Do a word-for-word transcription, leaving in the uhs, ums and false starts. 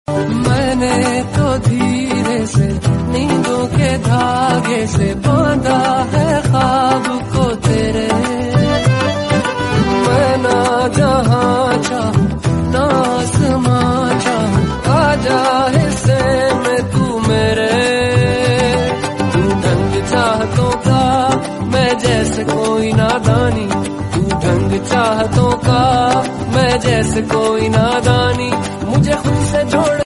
मैंने तो धीरे से नींदों के धागे से बांधा है ख्वाब को तेरे। मैं ना जहाँ चाहूँ ना आसमां चाहूँ, आजा हिस्से में तू मेरे। तू ढंग चाहतों का मैं जैसे कोई नादानी, तू ढंग चाहतों का मैं जैसे कोई नादानी, मुझे खुद से जोड़